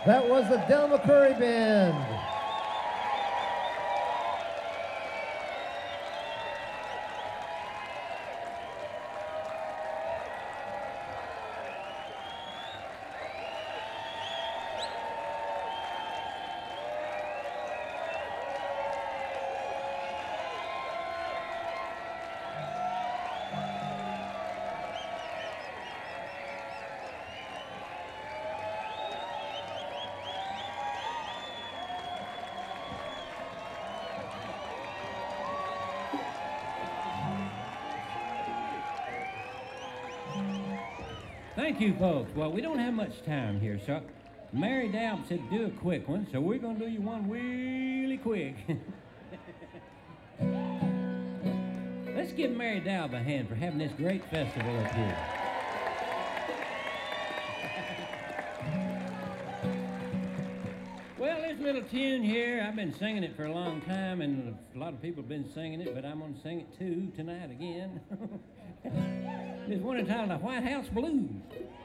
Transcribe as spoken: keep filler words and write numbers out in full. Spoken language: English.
That was the Del McCoury Band. Thank you, folks. Well, we don't have much time here, so Mary Dalp said do a quick one, so we're going to do you one really quick. Let's give Mary Dalp a hand for having this great festival up here. Well, this little tune here, I've been singing it for a long time, and a lot of people have been singing it, but I'm going to sing it too tonight again. This one entitled The White House Blues.